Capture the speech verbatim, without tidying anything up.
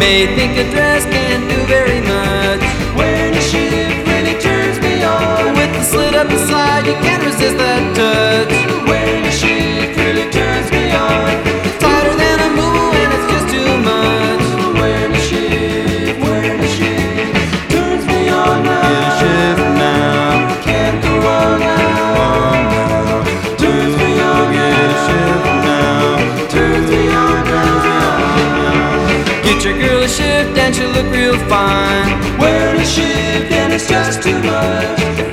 They think a dress can't do very much. Wearing a shift really turns me on. With the slit up the side, you can't resist that touch. Wearing a shift really turns me on. It's tighter than a moo and it's just too much. Wearing a shift, wearing a shift turns me on now. Get a shift now. Can't go on now. Turns me on now. Get a shift now. Turns me on now. Get your girl a shift and she'll look real fine. Wearing a shift and it's just too much.